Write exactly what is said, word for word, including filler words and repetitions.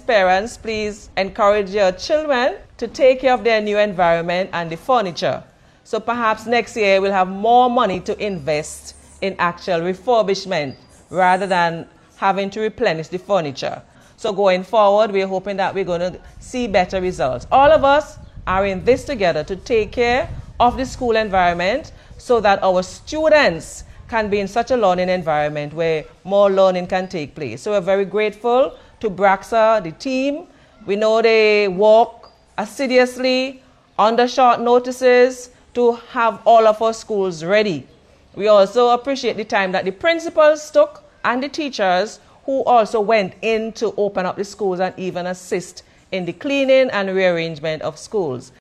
parents, please encourage your children to take care of their new environment and the furniture. So perhaps next year we'll have more money to invest in actual refurbishment rather than having to replenish the furniture. So going forward, we're hoping that we're going to see better results. All of us are in this together to take care of the school environment so that our students can be in such a learning environment where more learning can take place. So we're very grateful to BRAXA, the team. We know they work assiduously under short notices to have all of our schools ready. We also appreciate the time that the principals took and the teachers who also went in to open up the schools and even assist in the cleaning and rearrangement of schools.